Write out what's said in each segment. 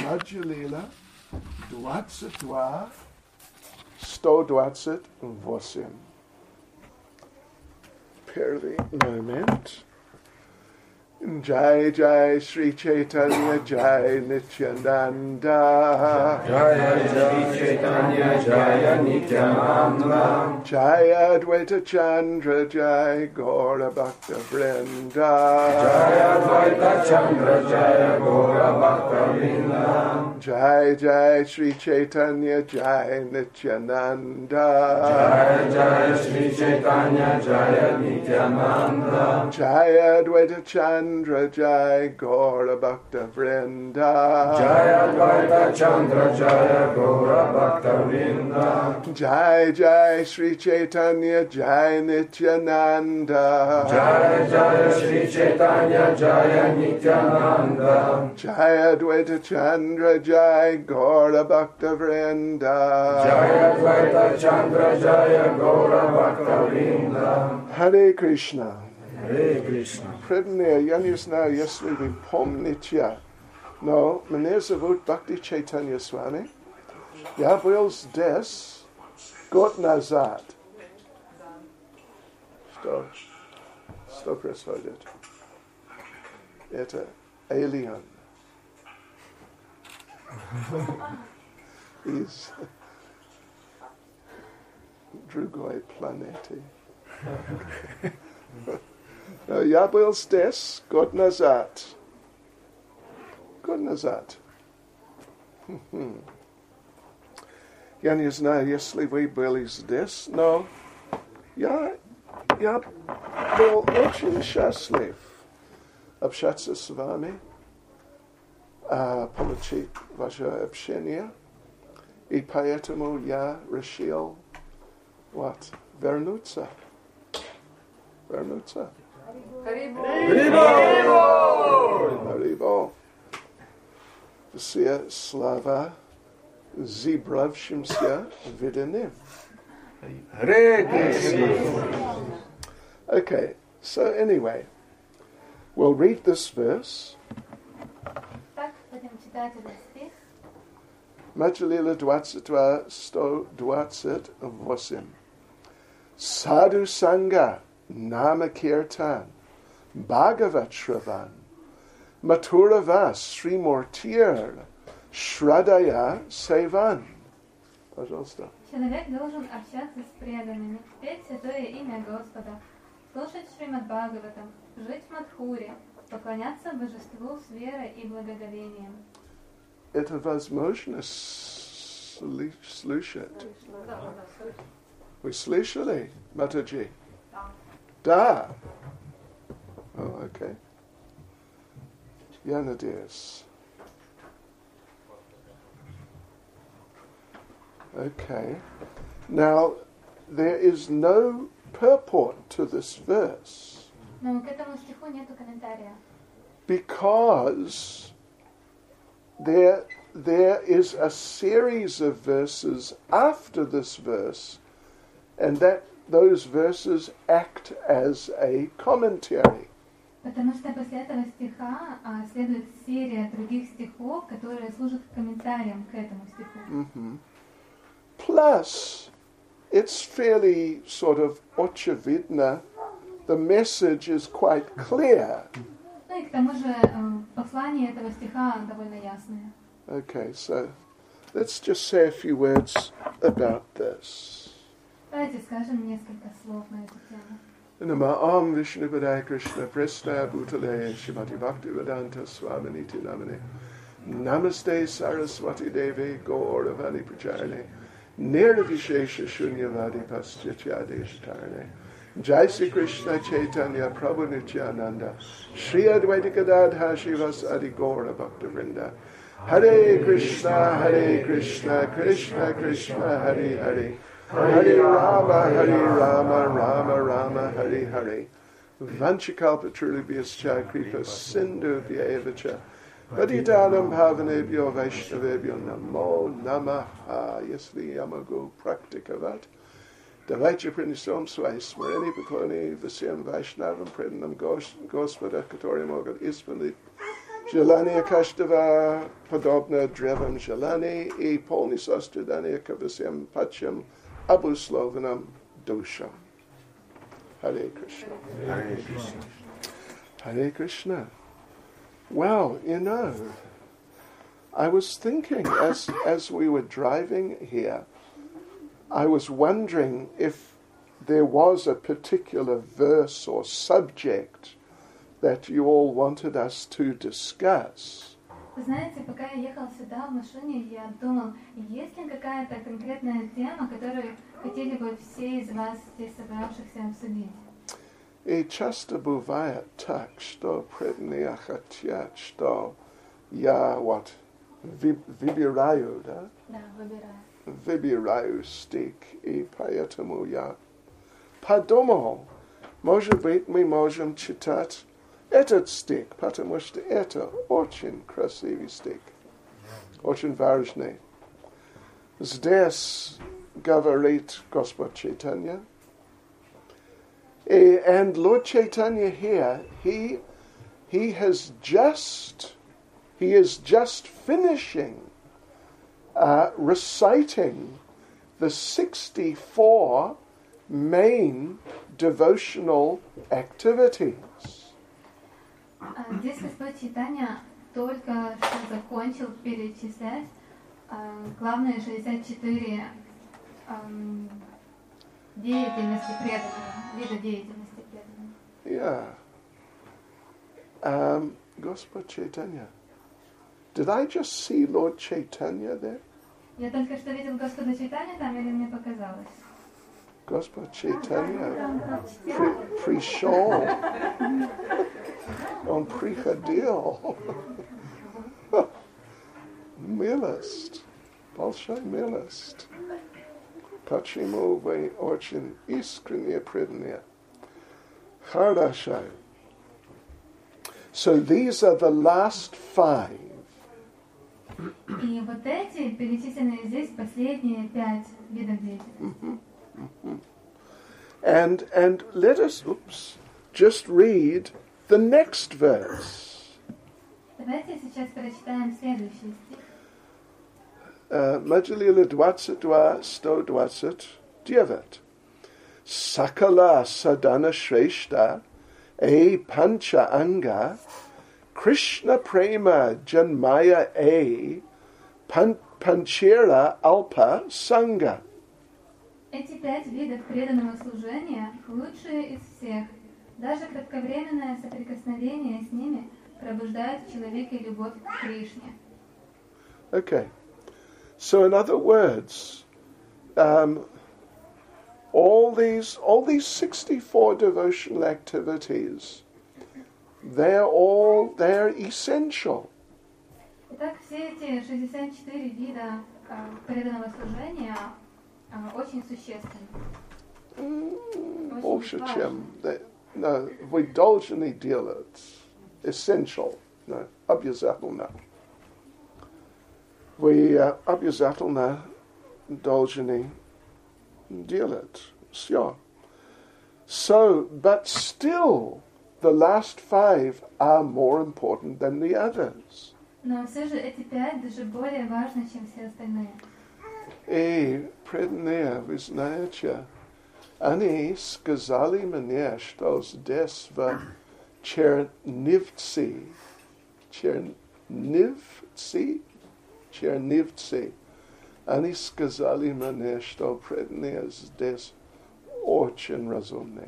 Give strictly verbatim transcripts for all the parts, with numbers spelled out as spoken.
Madhya-lila dvacet dva sto dvacet osm. Первый момент. Jai Jai Sri Chaitanya Jai Nityananda Jai Jai Chaitanya Jai Nityananda Jai Advaita Chandra Jai Gaura Bhakta Vrinda Jai Advaita Chandra Jai Gaura Bhakta Vrinda Jai Jai Sri Chaitanya Jai Nityananda Jai Jai Sri Chaitanya Jai Nityananda Jai Advaita Chandra Jai Gaura Bhakta Vrinda Jai Advaita Chandra Jai Gaura Bhakta Vrinda Jai Jai Sri Chaitanya Jai Nityananda Jai Jai Sri Chaitanya Jai Nityananda Jai Advaita Chandra Jai Gaura Bhakta Vrinda Jai Advaita Chandra Jai Gaura Bhakta Vrinda Hare Krishna. Hare Krishna. Prednir Yanyusna Yasli Vipom Nitya. No, Manezavut Bhakti Chaitanya Swami. Jabrils des Gott Nazat. Что? Что происходит? Это alien. Из другой планеты. No, я был здесь год назад. Год назад. Я не знаю, если вы были здесь, но я, я был очень счастлив общаться с вами, uh, получить ваше общение, и поэтому я решил вот, вернуться. Вернуться. Харибо! Все слава зібравшимся виданим. Okay, so anyway, we'll read this verse. Madhya-lila двадцать два сто двадцать восемь. Sadhu Sangha Nama Kirtan Bhagavat Shravan Mathura Vas Srimurtir Shradaya Sevan. Пожалуйста. Человек должен общаться с преданными, петь святое имя Господа, слушать Шримад Бхагаватам, жить в Мадхуре, поклоняться Божеству с верой и благоговением. Это возможно слышать. Вы слышали, Матаджи? Да. Oh, okay. Я надеюсь. Okay. Now, there is no purport to this verse. Но к этому стиху нету комментария. Because there, there is a series of verses after this verse, and that those verses act as a commentary. Потому что после этого стиха а, следует серия других стихов, которые служат комментарием к этому стиху. Mm-hmm. Plus, it's fairly sort of очевидно. The message is quite clear. Ну и к тому же э, послание этого стиха довольно ясное. Okay, so let's just say a few words about this. Давайте скажем несколько слов на эту тему. Nama Om Vishnu Padaya Krishna Presta Bhutale Shrimati Bhaktivedanta Swaminiti Namane Namaste Saraswati Devi Gauravani Pracharane Nirvishesha Shunyavadi Paschyatyade Shatarane Jai Sri Krishna Chaitanya Prabhu Nityananda Shri Advaita Gadadha Shivas Adi Gaura Bhakta Vrinda Hare Krishna Hare Krishna Krishna Krishna Hare Hare Hare Rama, Hare Rama, Rama Rama, Hare Hare. Vanchakalpa Trulibhyascha Kripa Sindhu Vyayevacha. Patitanam Bhavanebhyo Vaishnavebhyo Namo Namaha. Yasli Yamago Praktikavat. Davaitya Prinisom Swai Smareni Pakloni Vasyam Vaishnavam Predanam Gospoda Katoriam Ogat Ismali Желание каждого подобно древам желаний и полное сострадание ко всем падшим обусловленным душам. Hare Krishna. Hare Krishna. Hare Krishna. Well, you know, I was thinking as as we were driving here, I was wondering if there was a particular verse or subject that you all wanted us to discuss. Вы знаете, пока я ехал сюда в машине, я думал, есть ли какая-то конкретная тема, которую хотели бы все из вас здесь собравшихся обсудить? И часто бывает так, что преданные хотят, что я вот выбираю, да? Да, выбираю. Выбираю стих, и поэтому я подумал, может быть, мы можем читать этот стих, потому что это очень красивый стих, очень важный. Здесь говорит Господь Чайтанья, and Lord Chaitanya here, he he has just he is just finishing uh, reciting the sixty-four main devotional activities. Здесь Господь Чайтанья только что закончил перечислять главные шестьдесят четыре деятельности преданного, вида деятельности преданного. Yeah. Um, Господь Chaitanya. Did I just see Lord Chaitanya there? Я только что видел Господа Чайтанью там, или мне показалось? Господь Chaitanya при, пришел. Он приходил. Милость. Большая милость. Почему вы очень искренне преданные? Хорошо. So these are the last five. И вот эти перечисленные здесь последние пять видов деятельности. Mm-hmm. Mm-hmm. And and let us oops just read the next verse. Давайте сейчас прочитаем следующий стих. Madhya двадцать два, сто двадцать девять. Sakala sadhana shreshta e pancha anga Krishna prema janmaya e pan, panchera alpa sangha. Эти пять видов преданного служения лучшие из всех. Даже кратковременное соприкосновение с ними пробуждает в человеке любовь к Кришне. Okay. So in other words, um, all these all these sixty-four devotional activities, they're all they're essential. Итак, все эти шестьдесят четыре вида э, преданного служения э, очень существенны. Mm, больше, чем no, вы должны делать. Essential, no, обязательно. Вы uh, обязательно должны делать все. So, but still, the last five are more important than the others. Но все же эти пять даже более важны, чем все остальные. И преданные, вы знаете, они сказали мне, что здесь в Чернивцы, Чернивцы, Чернивцы, они сказали мне, что преданные здесь очень разумные.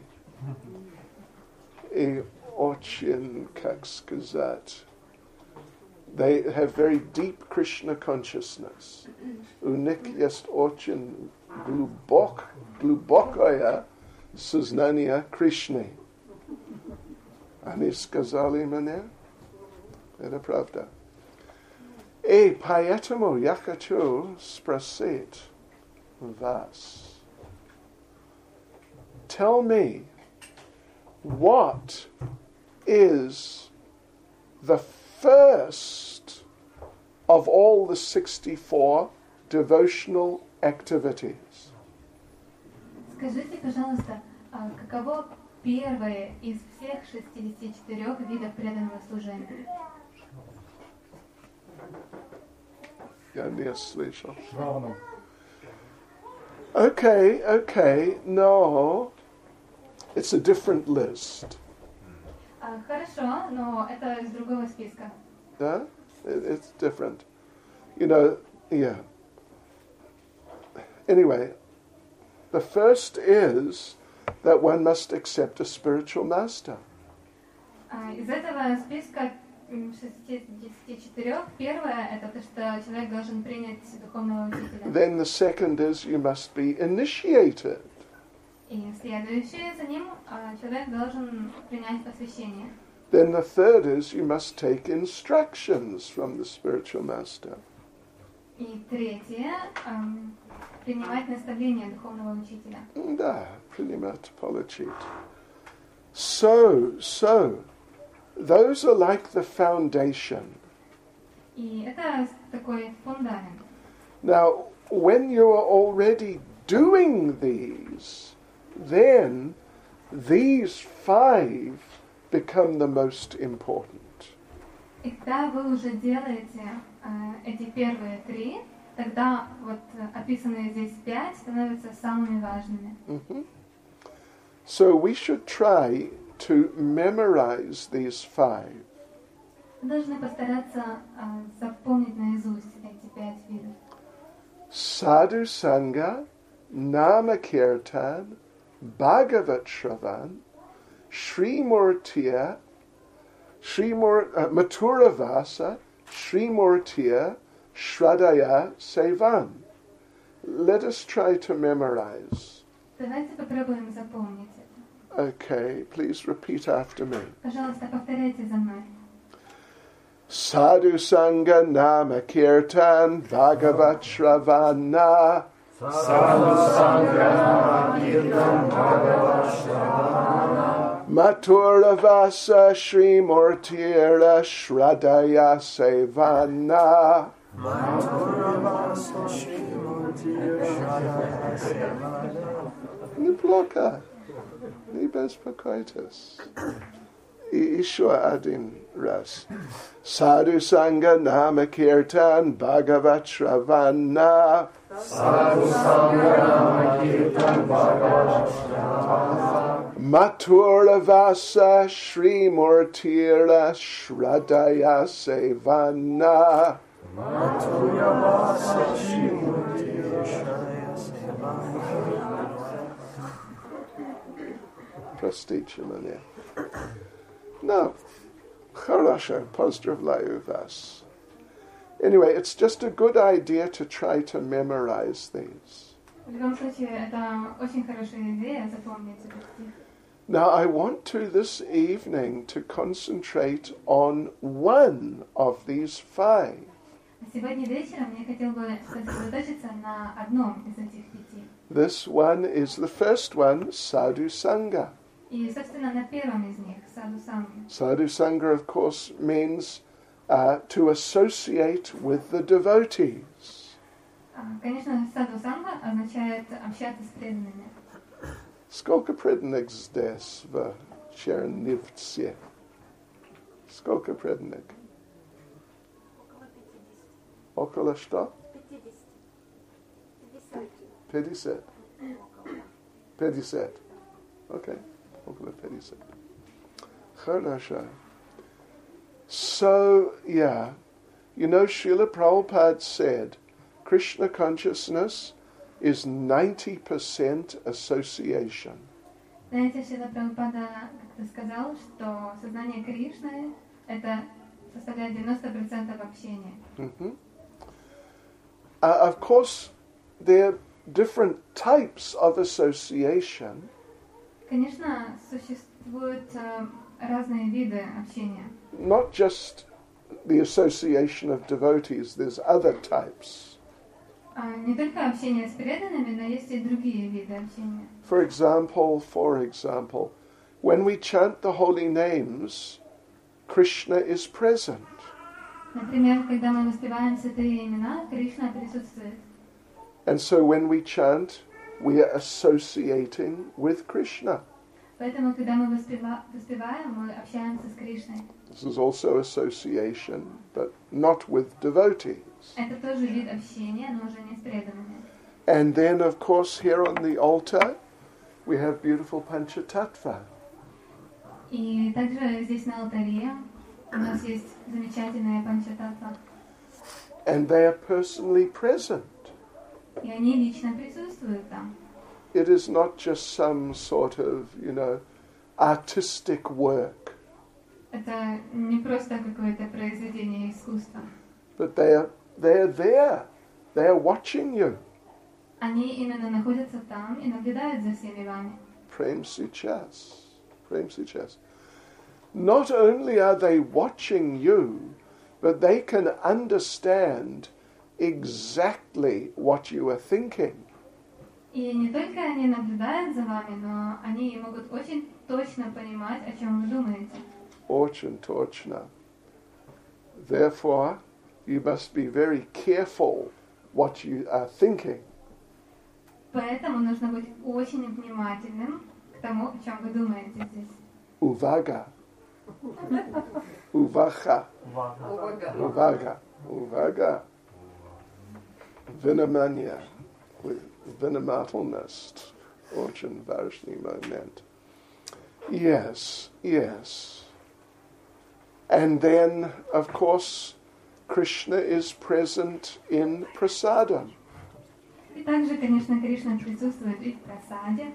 И очень, как сказать, they have very deep Krishna consciousness. У них есть очень глубок, глубокое сознание Кришны. Они сказали мне, это правда. И поэтому я хочу спросить вас. Tell me, what is the first of all the sixty-four devotional activities? Скажите, пожалуйста, каково первое из всех шестидесяти четырёх видов преданного служения? Я не слышал. Шраванам. Okay, okay, no. It's a different list. А, хорошо, но это из другого списка. Yeah? It, it's different. You know, yeah. Anyway, the first is that one must accept a spiritual master. А, из этого списка шестидесяти четырёх первое это то, что человек должен принять духовного учителя. Then the second is you must be initiated. И следующее за ним а, человек должен принять посвящение. Then the third is you must take instructions from the spiritual master. И третье ам, принимать наставления духовного учителя. Да, принимать получить. So, so, those are like the foundation. И это такой фундамент. Now, when you are already doing these, then these five become the most important. И когда вы уже делаете э, эти первые три, тогда вот описанные здесь пять становятся самыми важными. Mm-hmm. So we should try to memorize these five. Вы должны постараться э, запомнить наизусть эти пять видов. Sadhu Sangha, Nama Kirtan, Bhagavat Shravan, Sri Murtiya, Sri Mur, uh, Mathura Vasa, Sri Murtiya, Shradaya Sevan. Let us try to memorize. Давайте попробуем запомнить это. Okay, please repeat after me. Пожалуйста, повторяйте за мной. Sadhu Sangha Nama Kirtan Bhagavat Shravana Sadhu Sangha Kirtan Bhagavat Shravana Mathura Vasa Sri Murtira Shradaya Sevana. Mathura Vasa Sri Murtira Shradaya Sevana. Неплохо. Не беспокойтесь. И еще один раз. Sadhu Sangha Nama Kirtan Bhagavat Shravana Sadhu Sangha Nama Kirtan Bhagavat Shravana Mathura Vasa Sri Murtira Shradaya Sevana. Mathura Vasa Sri Murtira Shradaya Sevana. Простите меня. No. Хорошо, поздравляю вас. Anyway, it's just a good idea to try to memorize these. В любом случае, это очень хорошая идея запомнить этот стих. Now, I want to this evening to concentrate on one of these five. Сегодня вечером я хотел бы сосредоточиться на одном из этих пяти. This one is the first one, Sadhu Sangha. И, собственно, на первом из них, Саду Сангха. Sadhu Sangha, of course, means uh, to associate with the devotees. Конечно, Саду Сангха означает общаться с преданными. Сколько преданных здесь в Чернівці? Сколько преданных? Около что? Пятьдесят. Пятьдесят. Okay. Около пятьдесят. Хорошо. So, yeah. You know, Srila Prabhupada said, Krishna consciousness is ninety percent association. Знаете, Шрила Прабхупада как-то сказал, что сознание Кришны это составляет девяносто процентов общения. Mm-hmm. Uh, of course, there are different types of association. Конечно, существуют э, разные виды общения. Not just the association of devotees, there's other types. А, не только общение с преданными, но есть и другие виды общения. For example, for example, when we chant the holy names, Krishna is present. Например, когда мы воспеваем святые имена, Кришна присутствует. And so when we chant, we are associating with Krishna. Поэтому, когда мы воспева- воспеваем, мы общаемся с Кришной. This is also association, but not with devotees. Это тоже вид общения, но уже не с преданными. And then, of course, here on the altar, we have beautiful Panchatattva. И также здесь на алтаре у нас есть замечательная панчататтва. And they are personally present. И они лично присутствуют там. It is not just some sort of, you know, artistic work, Это не просто какое-то произведение искусства. but they are they are there. They are watching you. Они именно находятся там и наблюдают за всеми вами. Prem Sichas. Prem Sichas. Not only are they watching you, but they can understand exactly what you are thinking. И не только они наблюдают за вами, но они могут очень точно понимать, о чем вы думаете. Очень точно. Therefore, you must be very careful what you are thinking. Поэтому нужно быть очень внимательным к тому, о чем вы думаете здесь. Uvaga. Uvacha. Uvaga. Uvaga. Vinamanya. With vinamatalness. Очень важный момент. Yes, yes. And then, of course, Krishna is present in prasadam. И также, конечно, Кришна присутствует и в прасаде.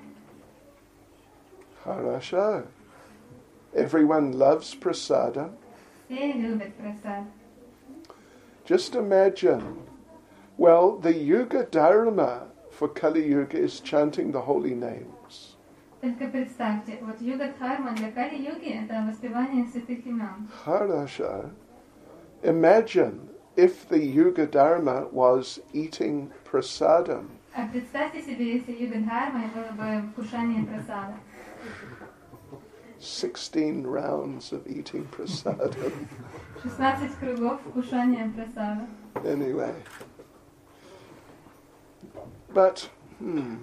Harasha. Everyone loves prasadam. Все любят прасад. Just imagine, well, the Yuga Dharma for Kali Yuga is chanting the holy names. Только представьте, вот юга-дхарма для Кали-юги — это воспевание святых имен. Harasha. Imagine if the Yuga Dharma was eating prasadam. А представьте себе, если юга-дхарма было бы вкушание прасада. Sixteen rounds of eating prasadam. шестнадцать кругов вкушания прасада. Anyway. But, hmm.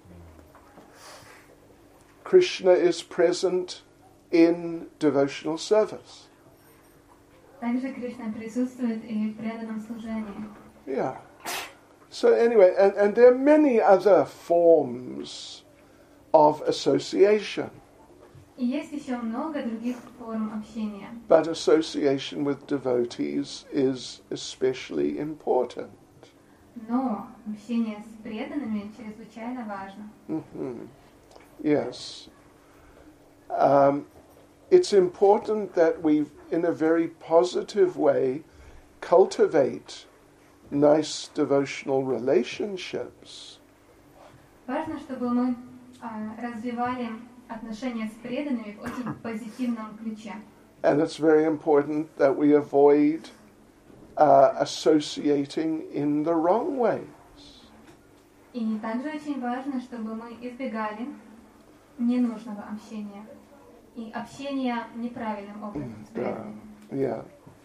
Krishna is present in devotional service. Также Кришна присутствует и в преданном служении. Yeah. So anyway, and, and there are many other forms of association. И есть еще много других форм общения. But association with devotees is especially important. Но общение с преданными чрезвычайно важно. Mm-hmm. Yes. Um, it's important that we, in a very positive way, cultivate nice devotional relationships. Важно, чтобы мы а, развивали отношения с преданными в очень позитивном ключе. And it's very important that we avoid uh, associating in the wrong ways. И также очень важно, чтобы мы избегали ненужного общения и общения неправильным образом с преданными. Yeah.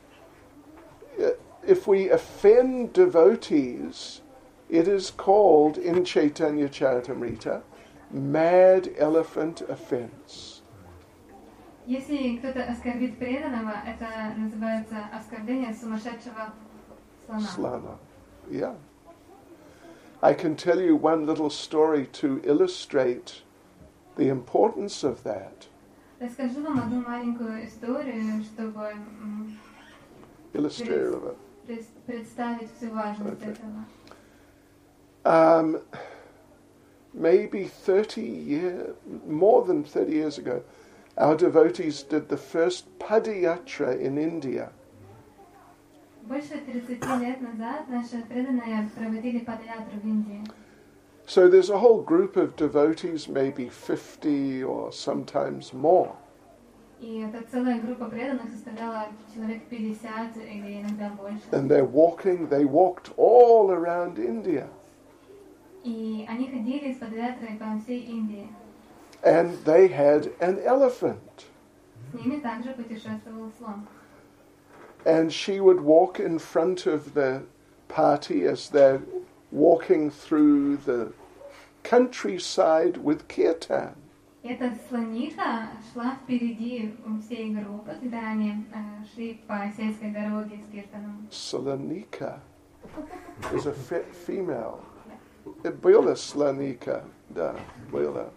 If we offend devotees, it is called in Chaitanya Charitamrita mad elephant offense. Если кто-то оскорбит преданного, это называется оскорбление сумасшедшего слона. Slana. Yeah. I can tell you one little story to illustrate the importance of that. Расскажу вам одну маленькую историю, чтобы м, Illustrate. пред- представить всю важность Okay. этого. Um, maybe thirty years, more than thirty years ago, our devotees did the first Padayatra in India. Больше тридцати лет назад наши преданные проводили падаятру в Индии. So there's a whole group of devotees, maybe fifty or sometimes more. И эта целая группа преданных составляла человек пятьдесят или иногда больше. And they're walking, they walked all around India. И они ходили с падаятрой по всей Индии. And they had an elephant. С ними также путешествовал слон. And she would walk in front of the party as they're walking through the countryside with kirtan. И Эта слоника шла впереди всей группы, когда они э, шли по сельской дороге с Киртаном. Salonika is a fe- female. It была Slonika, da, была.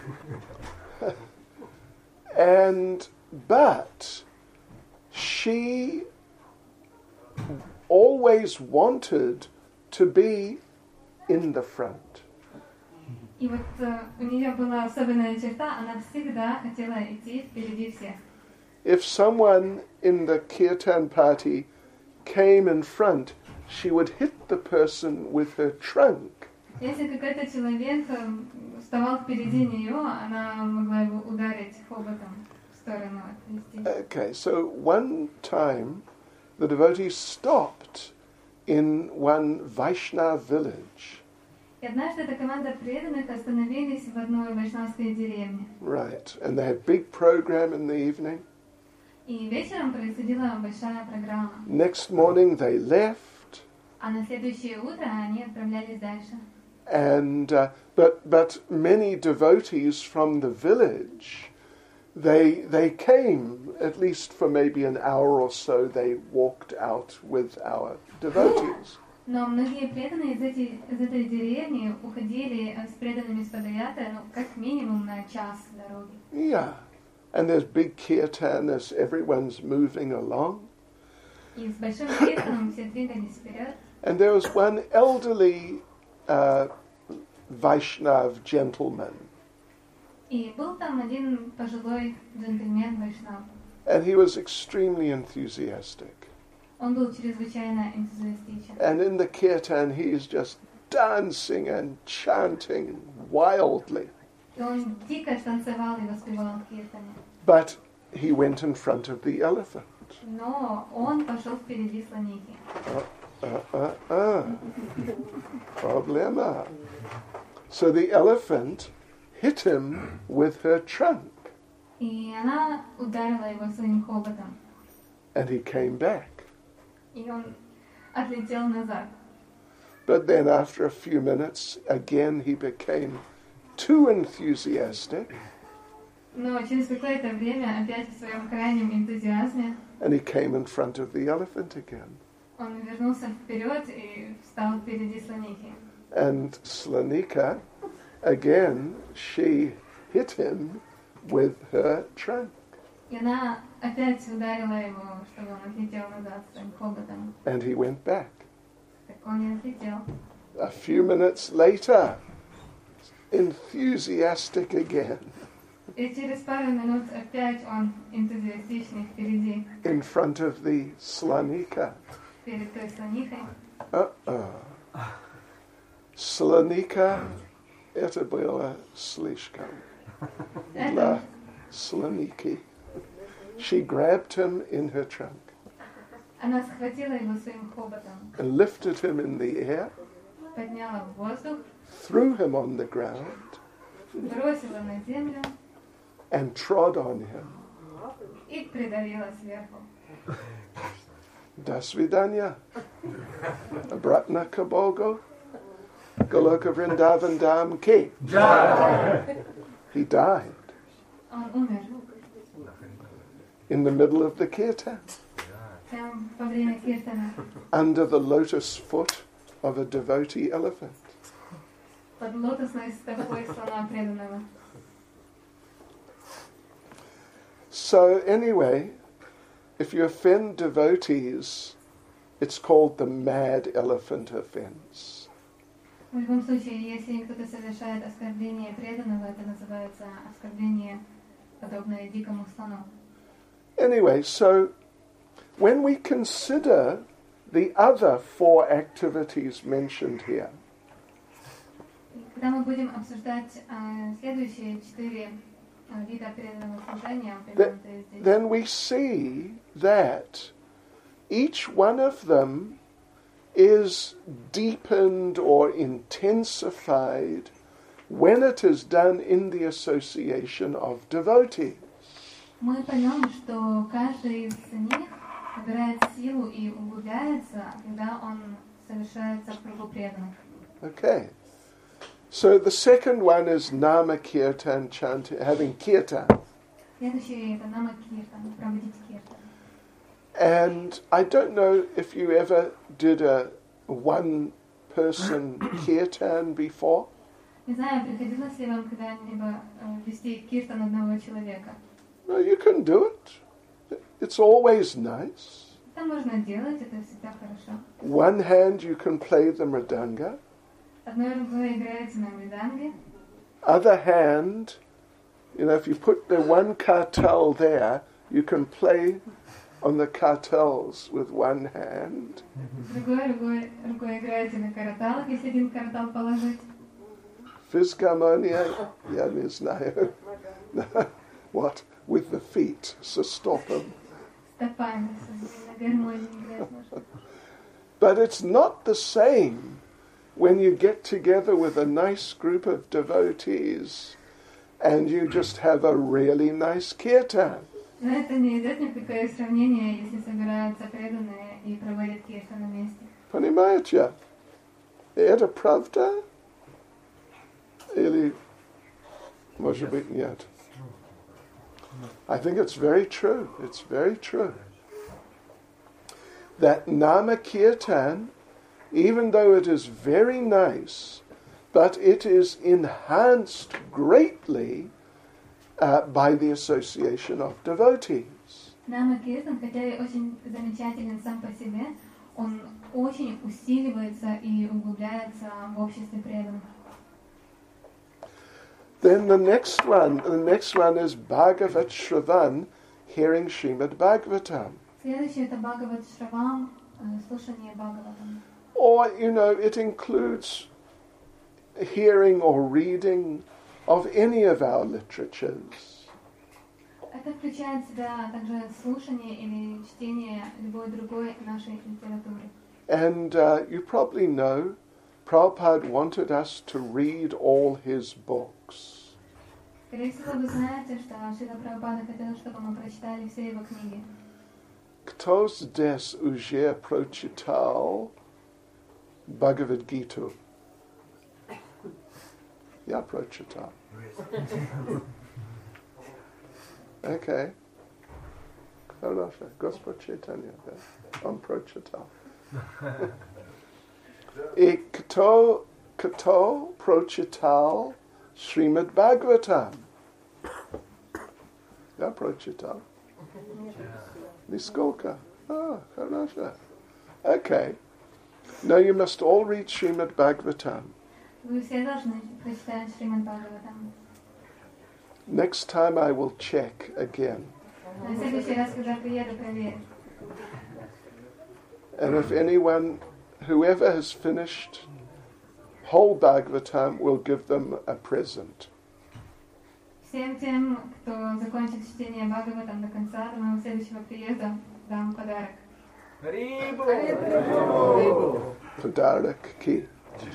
And, but, she always wanted to be in the front. И вот э, у нее была особенная черта, она всегда хотела идти впереди всех. If someone in the kirtan party came in front, she would hit the person with her trunk. Если какой-то человек э, вставал впереди нее, она могла его ударить хоботом в сторону отвести. Okay, so one time the devotees stopped in one Vaishnava village. И однажды эта команда преданных остановились в одной вайшнавской деревне. Right, and they had a big program in the evening. И вечером происходила большая программа. Next morning they left, А на следующее утро они отправлялись дальше. and uh, but but many devotees from the village, they they came at least for maybe an hour or so. They walked out with our devotees. Но многие преданные из, эти, из этой деревни уходили с преданными с Падаяты, ну, как минимум на час дороги. Yeah, and there's big kirtan as everyone's moving along. И с большим киртаном все двигались вперед. And there was one elderly uh, Vaishnav gentleman, И был там один пожилой джентльмен вайшнав. and he was extremely enthusiastic. Он был чрезвычайно энтузиастичен. And in the kirtan, he is just dancing and chanting wildly. И он дико танцевал и воспевал в киртане. But he went in front of the elephant. Но он пошел впереди слонихи. Uh, uh, uh. Problema. So the elephant hit him with her trunk, И она ударила его своим хоботом. and he came back. И он отлетел назад. But then after a few minutes, again he became too enthusiastic, Но через какое-то время, опять в своем крайнем энтузиазме, and he came in front of the elephant again. он вернулся вперед и встал впереди слонихи. And Slanika, again, she hit him with her trunk. И она опять ударила его, чтобы он отлетел назад своим хоботом. And he went back. Так он и отлетел. A few minutes later, enthusiastic again, И через пару минут опять он энтузиастичный впереди, in front of the Slanika. перед той слонихой. Uh-uh. Slanika, это было слишком. Это La Slaniki. She grabbed him in her trunk она схватила его своим хоботом, and lifted him in the air, подняла в воздух, threw him on the ground, бросила на землю and trod on him. и придавила сверху. До свидания. Обратно к Богу. Goloka Vrindavan Dham Ki. He died Он умер. in the middle of the kirtan, Прямо во время киртана. under the lotus foot of a devotee elephant. Под лотосной стопой слона преданного. So anyway, if you offend devotees, it's called the mad elephant offense. В любом случае, если кто-то совершает оскорбление преданного, это называется оскорбление, подобное дикому слону. Anyway, so when we consider the other four activities mentioned here, И когда мы будем обсуждать э, следующие четыре э, вида преданного служения, упомянутые здесь, then we see that each one of them is deepened or intensified when it is done in the association of devotees. мы поймем, что каждый из них набирает силу и углубляется, когда он совершается в кругу преданных. Okay. So the second one is Nama Kirtan, chanting, having kirtan. Следующее это Нама Киртан, проводить киртан. And I don't know if you ever did a one-person kirtan before. Не знаю, приходилось ли вам когда-либо вести киртан одного человека? No, you can do it. It's always nice. Это можно делать, это всегда хорошо. One hand you can play the mridanga. Одной рукой играете на мриданге. Other hand, you know, if you put the one kartal there, you can play on the kartals with one hand. Другой рукой, рукой играете на караталах, если один каратал положить. Fisgarmonia, я не знаю. What? With the feet, so stop them. Стопами, на гармонии играть можно. But it's not the same when you get together with a nice group of devotees and you just have a really nice kirtan. Но это не идет ни в какое сравнение, если собираются преданные и проводят киртан вместе. Понимаете? Это правда? Или, может быть, нет? I think it's very true. It's very true. That Nama Kirtan, even though it is very nice, but it is enhanced greatly uh, by the association of devotees. Нама Киртан, хотя и очень замечателен сам по себе, он очень усиливается и углубляется в обществе преданных. Then the next one, the next one is Bhagavat Shravan, hearing Srimad Bhagavatam. Следующее это Бхагават Шравам, слушание Бхагаватам. Or, you know, it includes hearing or reading of any of our literatures. Это включает в себя также слушание или чтение любой другой нашей литературы. And uh, you probably know, Prabhupada wanted us to read all his books. Скорее всего, вы знаете, что Шрила Прабхупада хотел, чтобы мы прочитали все его книги. Кто здесь уже прочитал Bhagavad Gita? Я прочитал. Okay. Хорошо. Господь Чайтанья, да? Он прочитал. И кто, кто прочитал Шримад Бхагаватам? Я прочитал. Нисколько. Ah, хорошо. Okay. Now you must all read Srimad Bhagavatam. Вы все должны прочитать Шримад Бхагаватам. Next time I will check again. На следующий раз, когда приеду, проверю. And if anyone, whoever has finished whole Bhagavatam, will give them a present. Всем тем, кто закончит чтение Бхагаватам до конца, до моего следующего приезда, дам подарок. Харибу! Padarak ki.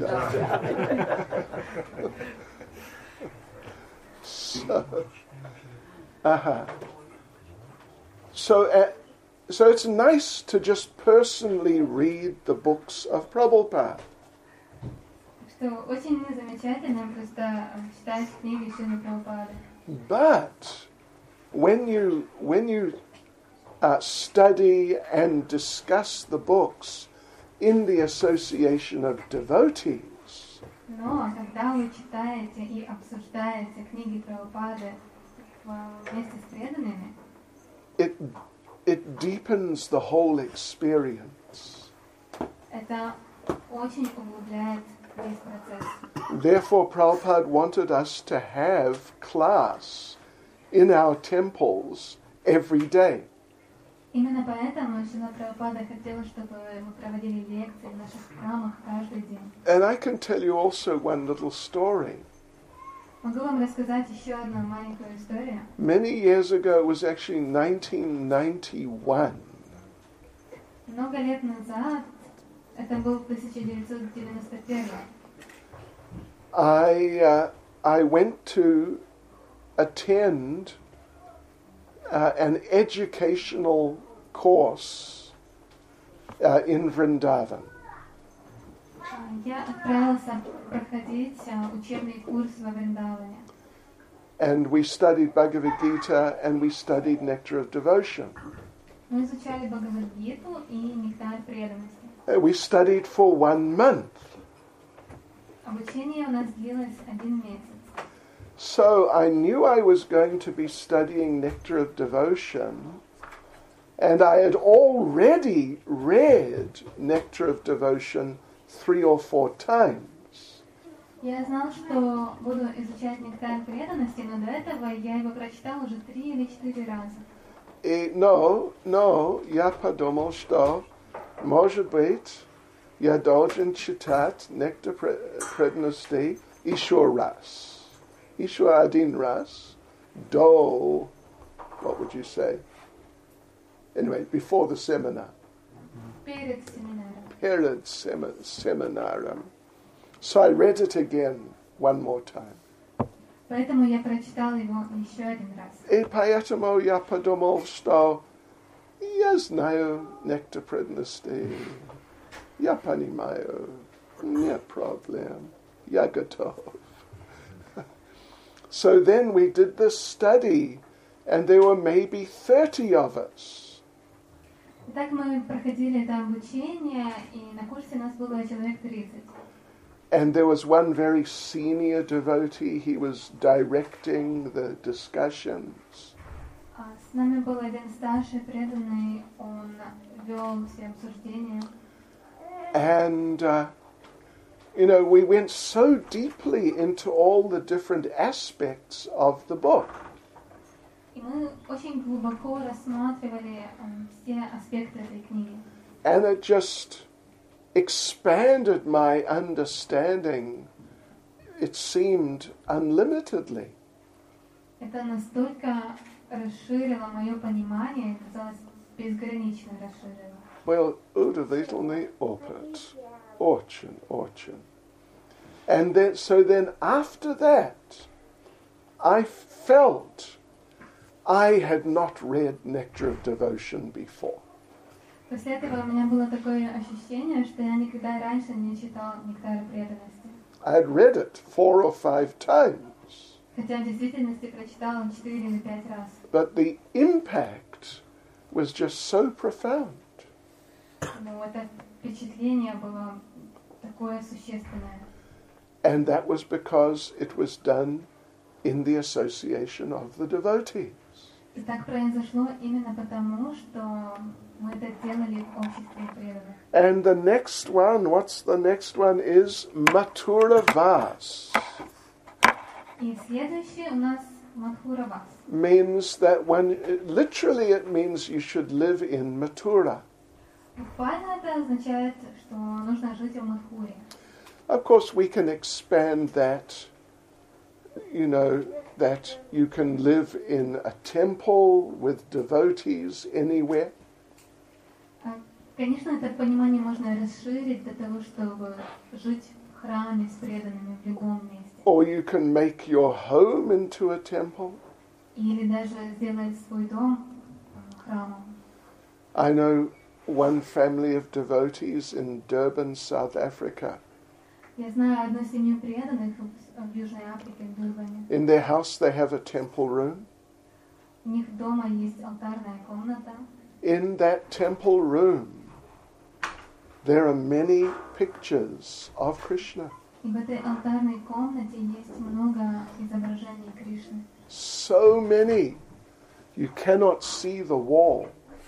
So, uh-huh. So, uh, so it's nice to just personally read the books of Prabhupada. Что очень замечательно просто читать книги Шрилы Прабхупады. But when you when you uh, study and discuss the books in the association of devotees, Но когда вы читаете и обсуждаете книги Прабхупады вместе с преданными, it it deepens the whole experience. это очень углубляет весь процесс. Therefore, Prabhupada wanted us to have class in our temples every day. Именно поэтому Шрила Прабхупада хотела, чтобы мы проводили лекции в наших храмах каждый день. And I can tell you also one little story. Могу вам рассказать еще одну маленькую историю. Many years ago, it was actually nineteen ninety-one. Много лет назад, это был тысяча девятьсот девяносто первый, I uh, I went to attend uh, an educational course uh, in Vrindavan. Я отправилась проходить учебный курс во Вриндаване. And we studied Bhagavad Gita and we studied Nectar of Devotion. Мы изучали Бхагавад-гиту и Нектар преданности. Uh, We studied for one month. Обучение у нас длилось один месяц. So I knew I was going to be studying Nectar of Devotion, and I had already read Nectar of Devotion three or four times. Я знал, что буду изучать Нектар преданности, но до этого я его прочитал уже три или четыре раза. И, no, no, я подумал, что, может быть, я должен читать Нектар преданности еще раз. Еще один раз до, what would you say? Anyway, before the seminar. Перед семинаром. Перед semi- семинаром. So I read it again one more time. Поэтому я прочитал его еще один раз. И поэтому я подумал, что я знаю Нектар преданности. Я понимаю. Нет проблем. Я готов. So then we did this study, and there were maybe thirty of us. Итак, мы проходили это обучение, и на курсе нас было человек тридцать. And there was one very senior devotee, he was directing the discussions. А с нами был один старший преданный, он вел все обсуждения. And, uh, you know, we went so deeply into all the different aspects of the book. И мы очень глубоко рассматривали м, все аспекты этой книги. And it just expanded my understanding, it seemed, unlimitedly. Это настолько расширило мое понимание, казалось, безгранично расширило. Well, удивительный опыт. Очень, очень. And then, so then after that, I felt I had not read Nectar of Devotion before. После этого у меня было такое ощущение, что я никогда раньше не читал Нектар преданности. I had read it four or five times, Хотя в действительности прочитала четыре или пять раз. but the impact was just so profound. Но это впечатление было такое существенное. And that was because it was done in the association of the devotees. И так произошло именно потому, что мы это делали в обществе преданных. And the next one, what's the next one, is Mathura Vas. И следующий у нас Мадхура Вас. Means that when, literally it means you should live in Mathura. Буквально это означает, что нужно жить в Мадхуре. Of course, we can expand that, you know, that you can live in a temple with devotees anywhere. Конечно, это понимание можно расширить до того, чтобы жить в храме с преданными в любом месте. Or you can make your home into a temple. Или даже сделать свой дом храмом. I know one family of devotees in Durban, South Africa. Я знаю одну семью преданных в Южной Африке, в Дурбане. In their house they have a temple room. У них дома есть алтарная комната. In that temple room there are many pictures of Krishna. И в этой алтарной комнате есть много изображений Кришны. So many. You cannot see the wall.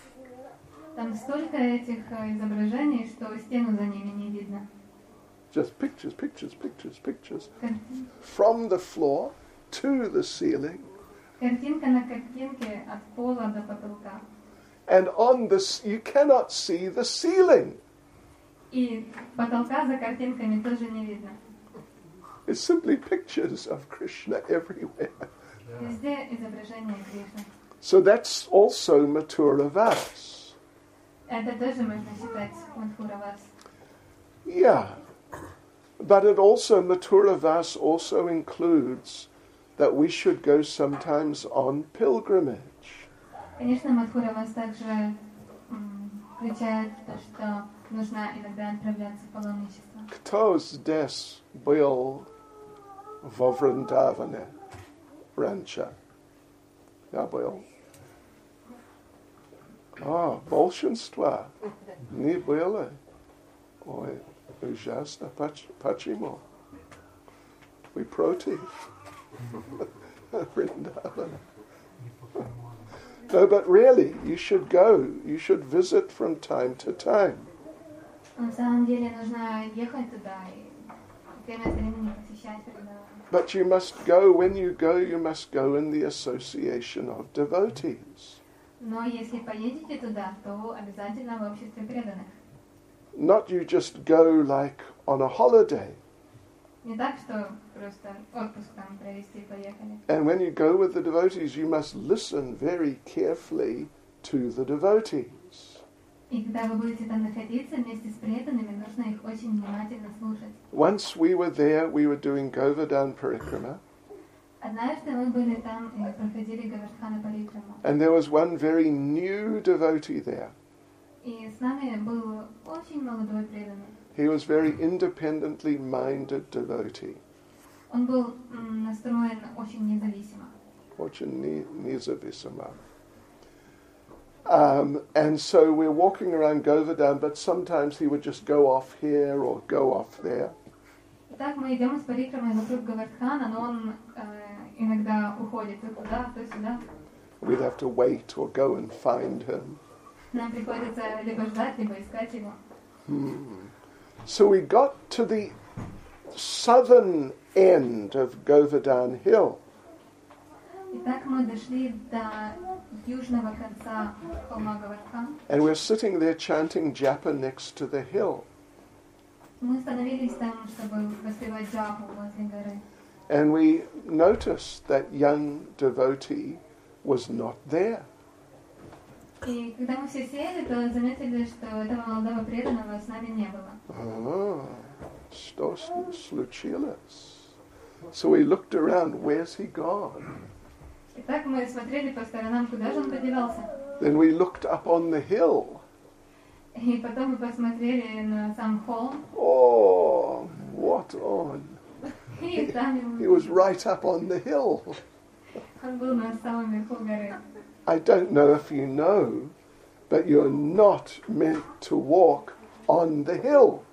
Там столько этих изображений, что стену за ними не видно. Just pictures, pictures, pictures, pictures. Картин- From the floor to the ceiling. Картинка на картинке от пола до потолка. And on this, you cannot see the ceiling. И потолка за картинками тоже не видно. It's simply pictures of Krishna everywhere. Везде изображение Кришны. So that's also Mathura Vas. Это тоже можно считать Мадхура Вас. Yeah. But it also, Mathura Vas also includes that we should go sometimes on pilgrimage. Конечно, Мадхура Вас также м, включает то, что нужно иногда отправляться в паломничество. Кто здесь был во Вриндаване раньше? Я был. А, большинство не было. Ой, ужасно. Почему? We против Vrindavana. No, but really, you should go. You should visit from time to time. На самом деле нужно ехать туда и время от времени посещать Вриндаван. But you must go, when you go, you must go in the association of devotees. Но если поедете туда, то обязательно в обществе преданных. Not you just go like on a holiday. Не так, что просто отпуск там провести и поехали. And when you go with the devotees, you must listen very carefully to the devotees. И когда вы будете там находиться вместе с преданными, нужно их очень внимательно слушать. Once we were there, we were doing Govardhan Parikrama. Однажды мы были там и проходили Говардхана Парикраму. And there was one very new devotee there. И с нами был очень молодой преданный. He was very independently minded devotee. Он был м, настроен очень независимо. Очень не- независимо. Um, and so we're walking around Govardhan, but sometimes he would just go off here or go off there. Итак, мы идем с Парикрамой вокруг Говардхана, но он э, иногда уходит то туда, то сюда. We'd have to wait or go and find him. Нам приходится либо ждать, либо искать его. Hmm. So we got to the southern end of Govardhan Hill. Итак, мы дошли до южного конца холма Говардхан. And we're sitting there chanting japa next to the hill. Мы остановились там, чтобы воспевать джапу возле горы. And we noticed that young devotee was not there. И когда мы все сели, то заметили, что этого молодого преданного с нами не было. Ah, что случилось? So we looked around, where's he gone? Итак, мы смотрели по сторонам, куда же он подевался. Then we looked up on the hill. И потом мы посмотрели на сам холм. Oh, what on? И там He его... was right up on the hill. Он был на самом верху горы. I don't know if you know, but you're not meant to walk on the hill.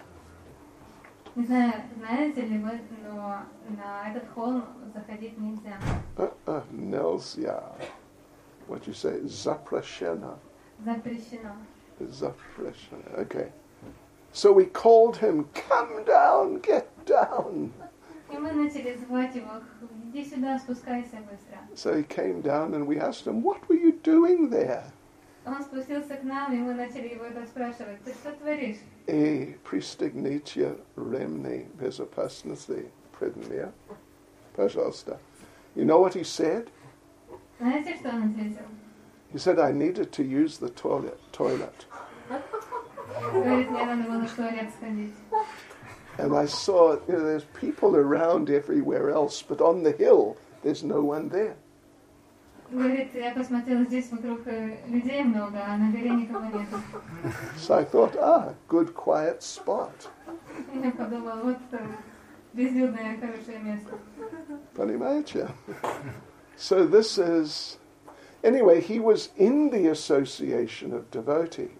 Не знаю, знаете ли вы, но на этот холм заходить нельзя. Uh-uh, nelsya. What do you say? Zaprashena. Запрещено. Zaprashena. Okay. So we called him, come down, get down. И мы начали звать его, иди сюда, спускайся быстро. So he came down and we asked him, what were you doing there? Он спустился к нам, и мы начали его это спрашивать, ты что творишь? И пристегните ремни безопасности предмет. Пожалуйста. You know what he said? Знаете, что он ответил? He said, I needed to use the toilet. toilet. Говорит, мне надо было в туалет сходить. And I saw, you know, there's people around everywhere else, but on the hill, there's no one there. Говорит, я посмотрела, здесь вокруг людей много, а на горе никого нет. So I thought, ah, good quiet spot. Я подумала, вот безлюдное хорошее место. Понимаете? So this is, anyway, he was in the association of devotees.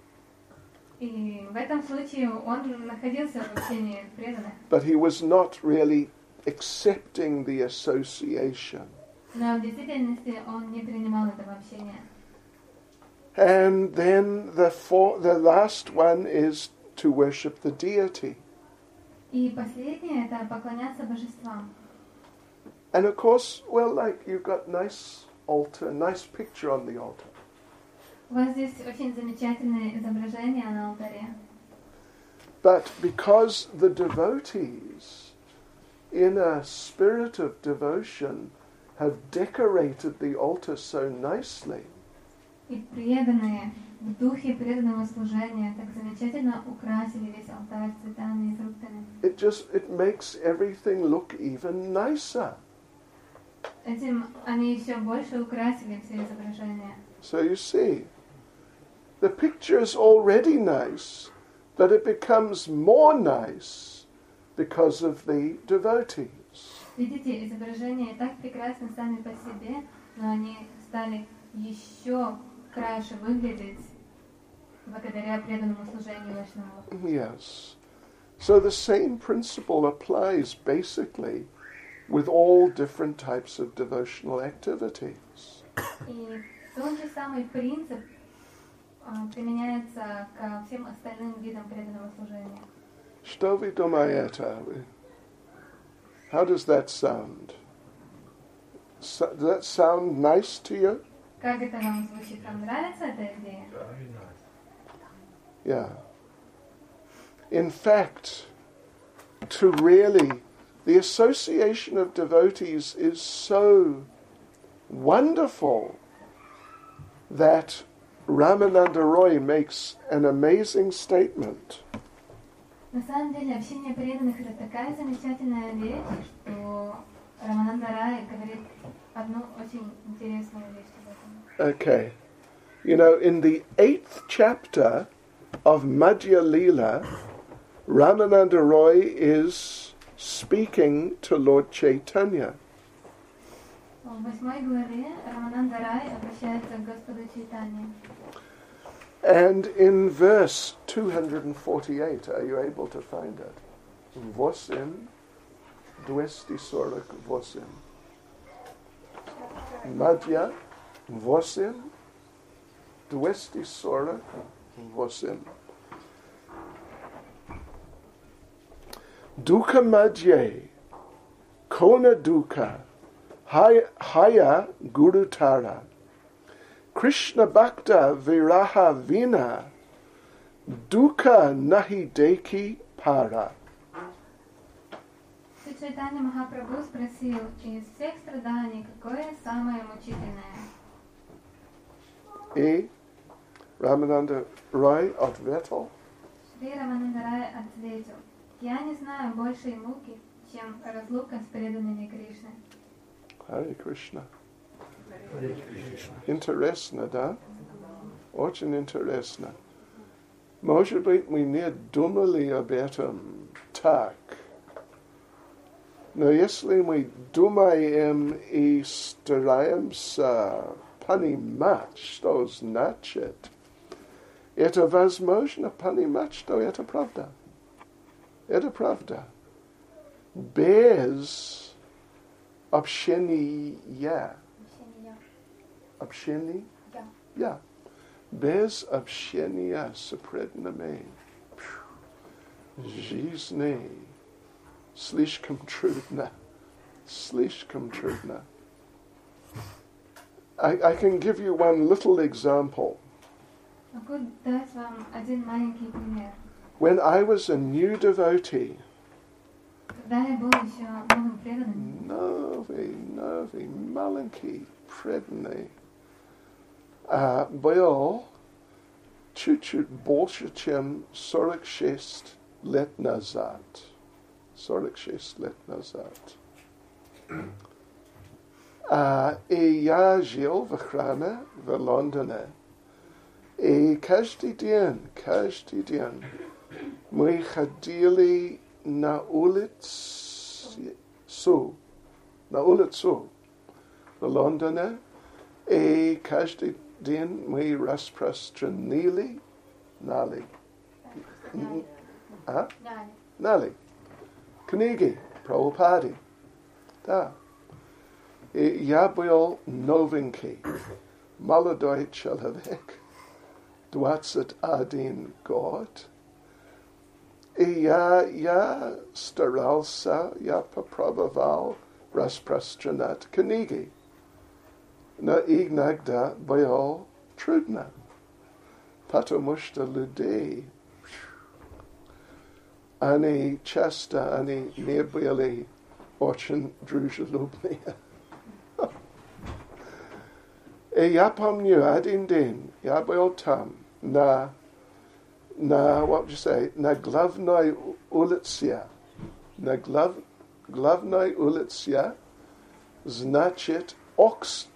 И в этом случае он находился в общении преданных. But he was not really accepting the association. Но в действительности он не принимал этого общения. And then the four, the last one is to worship the deity. И последнее — это поклоняться божествам. And of course, well, like you've got nice altar, nice picture on the altar. У вас здесь очень замечательное изображение на алтаре. But because the devotees, in a spirit of devotion, have decorated the altar so nicely, И преданные в духе преданного служения так замечательно украсили весь алтарь цветами и фруктами. it just it makes everything look even nicer. Этим они еще больше украсили все изображения. So you see, the picture is already nice, that it becomes more nice because of the devotees. Видите, изображения так прекрасны сами по себе, но они стали еще краше выглядеть благодаря преданному служению Вайшнавов. Yes. So the same principle applies basically with all different types of devotional activities. И тот же самый принцип uh, применяется ко всем остальным видам преданного служения. Что вы думаете? How does that sound? So, does that sound nice to you? Как это вам звучит? Вам нравится эта идея? Yeah. In fact, to really, the association of devotees is so wonderful that Ramananda Roy makes an amazing statement. На самом деле, общение преданных — это такая замечательная вещь, что Рамананда Рай говорит одну очень интересную вещь об этом. Okay. You know, in the eighth chapter of Madhya Leela, Ramananda Roy is speaking to Lord Chaitanya. В восьмой главе Рамананда Рай обращается к Господу Чайтанье. And in verse two forty-eight, are you able to find it? Vosim, dvesti sorok vosim. Madhya, vosim, dvesti sorok vosim. Dukkha madhye, kona dukkha, haya gurutara. Krishna Bhakta Viraha Vina Dukkha Nahi Deki Para. Шри Чайтанья Махапрабху спросил, из всех страданий какое самое мучительное? И Ramananda Roy ответил, Шри Рамананда Рай ответил, я не знаю большей муки, чем разлука с преданными Кришны. Харе Кришна. Интересно, да? Очень интересно. Может быть, мы не думали об этом так. Но если мы думаем и стараемся понимать, что значит, это возможно понимать, что это правда. Это правда. Без общения. Общение? Да. Yeah. Без общения с преданными жизни слишком трудно. Слишком трудно. I, I can give you one little example. Могу дать вам один маленький пример. When I was a new devotee, Когда я был еще новым преданным, новый, новый, маленький преданный, Uh, был чуть-чуть больше, чем сорок шесть лет назад. сорок шесть лет назад. Uh, и я жил в храме в Лондоне. И каждый день, каждый день мы ходили на улицу, на улицу в Лондоне. И каждый день мы распространили нали. А? Нали. Книги Прабхупады. Да. И я был новенький, молодой человек, двадцать один год. И я, я старался, я попробовал распространять книги. Но иногда было трудно, потому что людей, они часто, они не были очень дружелюбные. И я помню один день, я был там, на, на, what would you say, на главной улице, на глав, главной улице, значит, Окс,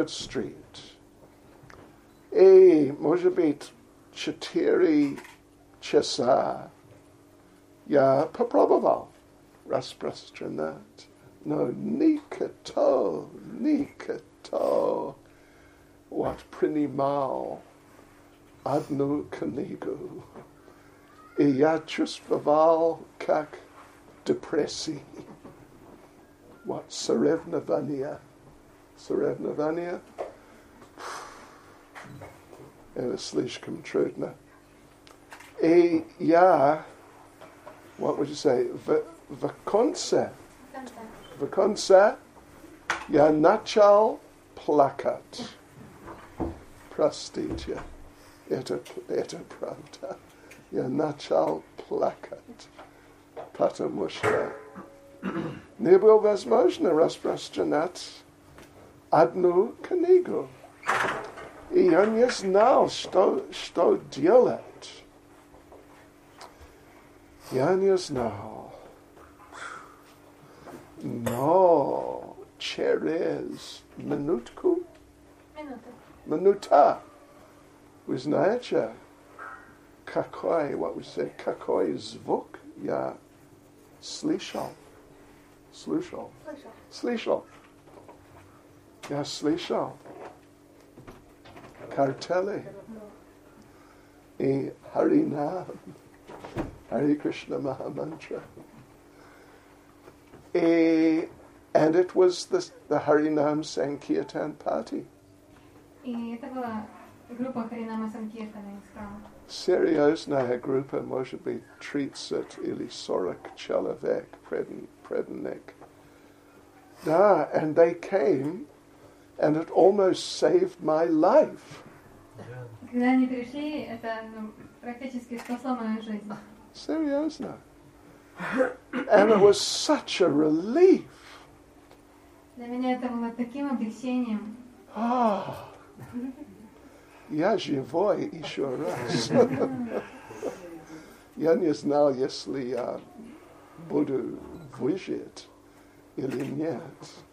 Оксфорд-стрит. И, может быть, четыре часа я попробовал распространять, но никто, никто вот принимал одну книгу, и я чувствовал как депрессия, вот соревнования, соревнования. Это слишком трудно. И я, what would you say, в, в конце, в конце я начал плакать. Простите, это, это правда. Я начал плакать, потому что не было возможно распространять одну книгу. И я не знал, что, что делать. Я не знал. Но через минутку, Минута. минута, вы знаете, какой, what we say, какой звук я слышал. Слышал. Слышал. Слышал. Я слышал. Картели и Харинam, Hare Krishna Mahamantra. E, and it was the, the Harinam Sankirtan party. И это была группа Харинама Санкиртана из храма. Серьезная группа, может быть, тридцать или сорок человек, преданных. Да, and they came, and it almost saved my life. Когда они пришли, это ну, практически спасло мою жизнь. Seriously. And it was such a relief. Для меня это было таким облегчением. Ah, я живой еще раз. Я не знал, если я буду выжить или нет.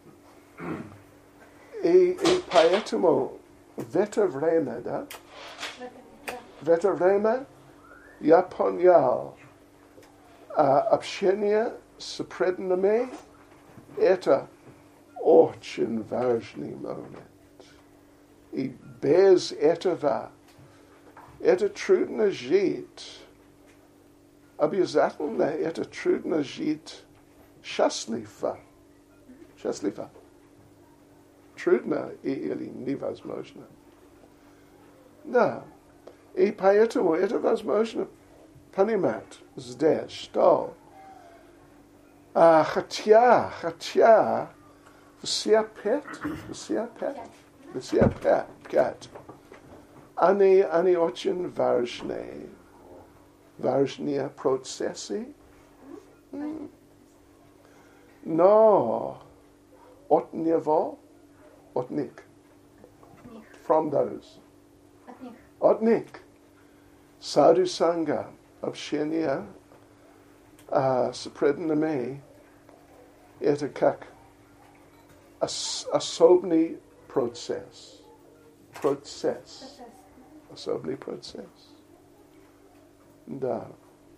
И, и поэтому в это время, да, в это время я понял, а, общение с преданными — это очень важный момент. И без этого это трудно жить. Обязательно это трудно жить счастливо. Счастливо. Трудно или невозможно. Да. И поэтому это возможно понимать здесь, что а, хотя, хотя все пять, все пять, все пять, пять, они, они очень важные, важные процессы. Но от него, от них, from those, От них. от них, саду санга, общение а, с преданными, это как ос- особенный процесс. Процесс. Особенный процесс. Да.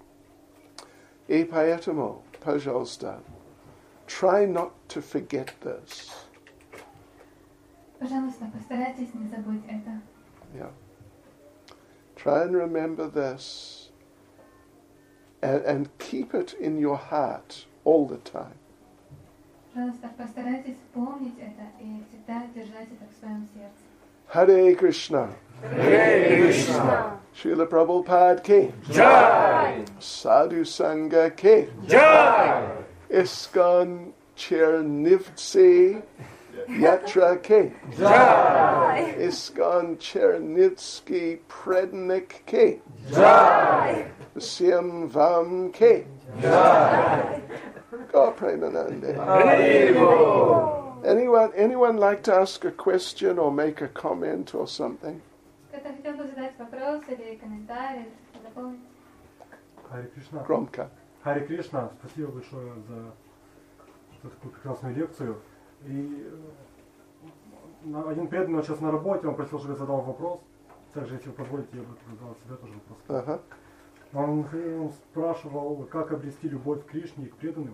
И поэтому, пожалуйста, try not to forget this. Пожалуйста, постарайтесь не забыть это. Yeah. Try and remember this and, and keep it in your heart all the time. Пожалуйста, постарайтесь помнить это и всегда держать это в своем сердце. Hare Krishna. Hare Krishna. Srila Prabhupada ki. Jai. Sadhu Sangha ki. Jai. ISKCON Chernivtsi Yatra ki. Jai. ISKCON Chernivtsi Predanik ki. Jai. Syam Vam ki. Jai. Go Premanande. Haribo. Anyone, anyone like to ask a question or make a comment or something? Кто-то хотел бы задать вопрос или комментарий, дополнить? Харе Кришна. Громко. Харе Кришна, спасибо большое за такую прекрасную лекцию. И э, один преданный сейчас на работе, он просил, чтобы я задал вопрос. Также, если вы позволите, я бы задал себе тоже вопрос. Uh-huh. Он, он спрашивал, как обрести любовь к Кришне и к преданным.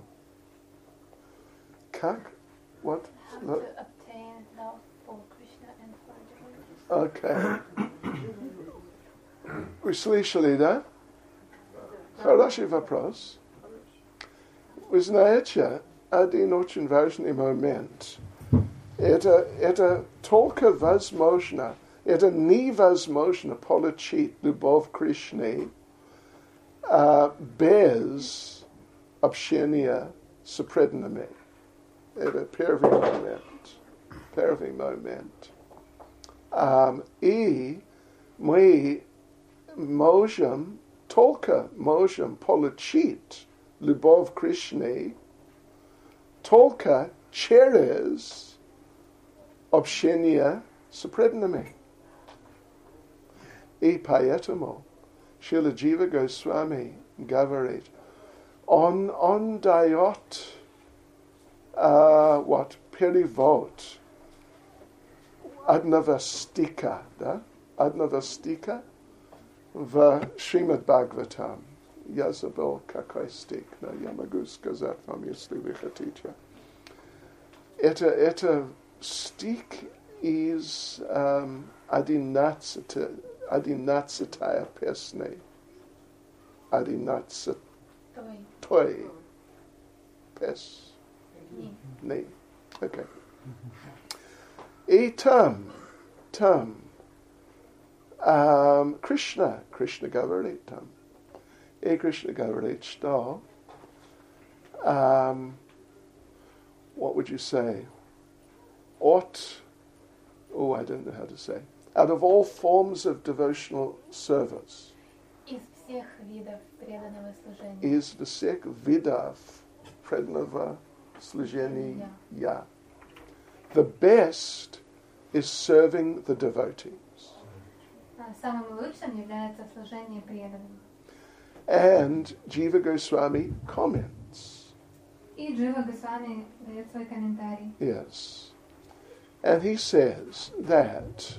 Как? What? How to obtain love for Krishna and for devotees. Okay. Вы слышали, да? Хороший вопрос. Вы знаете, один очень важный момент. Это, это только возможно, это невозможно получить любовь к Кришне uh, без общения с преданными. Это первый момент. Первый момент. Um, и мы можем, только можем получить любовь к Кришне только через общение с преданными. И поэтому Шрила Джива Госвами говорит, он, он дает uh, what, перевод одного стиха, да? Одного стиха в Шримад Бхагаватам. Я забыл, какой стих, но я могу сказать вам, если вы хотите. Это, это стих из um, одиннадцатой, одиннадцатой песни. Одиннадцатой Той. песни. Okay. И там, там, um, Krishna, Krishna говорит там. И Krishna говорит, что, um, what would you say? Ought, oh, I don't know how to say. Out of all forms of devotional service, Из всех видов преданного служения. из всех видов преданного служения, yeah. The best is serving the devotees. Самым лучшим является служение преданным. And Jiva Goswami comments. И Джива Госвами дает свой комментарий. Yes. And he says that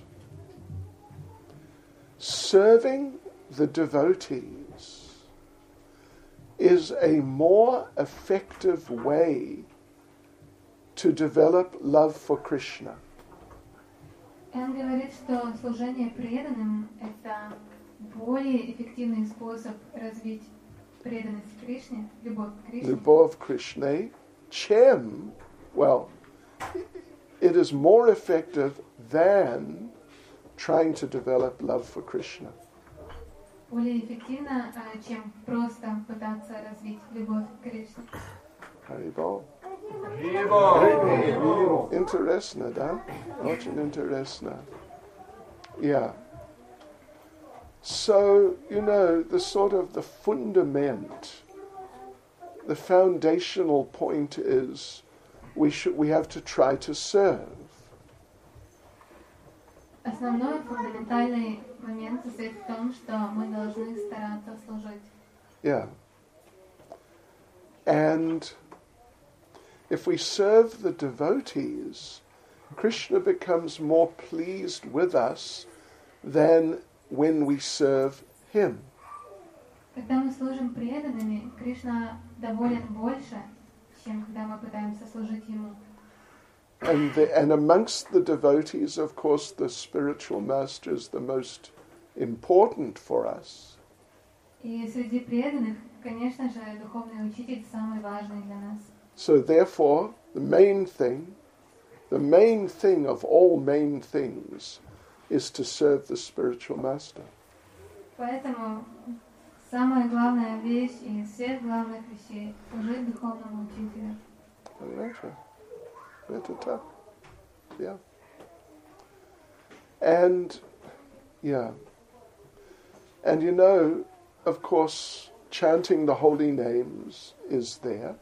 serving the devotees is a more effective way to develop love for Krishna. Он говорит, что служение преданным – это более эффективный способ развить преданность Кришне, любовь к Кришне. Любовь к Кришне, чем, well, it is more effective than trying to develop love for Krishna. Более эффективно, чем просто пытаться развить любовь к Кришне. Харибол. Vivo! Интересно, да? Очень интересно. Yeah. So, you know, the sort of the fundament, the foundational point is we should we have to try to serve. Основной фундаментальный момент состоит в том, что мы должны стараться служить. Yeah. And if we serve the devotees, Krishna becomes more pleased with us than when we serve him. Когда мы служим преданными, Кришна доволен больше, чем когда мы пытаемся служить ему. And, the, and amongst the devotees, of course, the spiritual master is the most important for us. И среди преданных, конечно же, духовный учитель самый важный для нас. So therefore, the main thing, the main thing of all main things is to serve the spiritual master. Поэтому самая главная вещь из всех главных вещей – служить духовному учителю. Понимаете? Это так. Yeah. And, yeah. And you know, of course, chanting the holy names is there.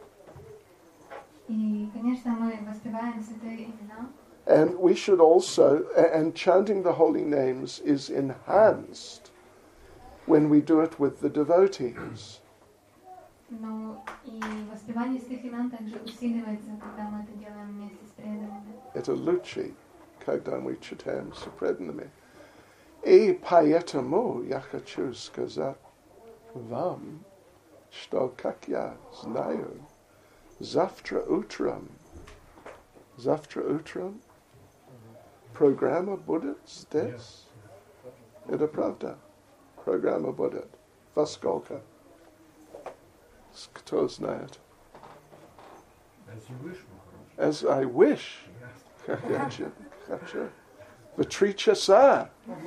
И, конечно, мы воспеваем святые имена. And we should also, and chanting the holy names is enhanced when we do it with the devotees. Но и воспевание святых имен также усиливается, когда мы это делаем вместе с преданными. Это лучше, когда мы читаем с преданными. И поэтому я хочу сказать, вам, что, как я знаю, завтра утром, завтра утром программа будет здесь. Это правда. Программа будет. Во сколько? Кто знает? As you wish. As I wish. Хочу. Хочу. В три часа.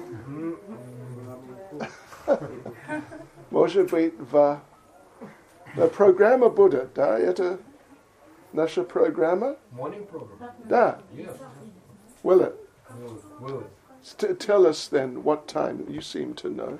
Может быть, в... Программа будет, да? Это наша программа? Morning program. Да. Yes. Will it? Will it? Will it? T- tell us then what time. You seem to know.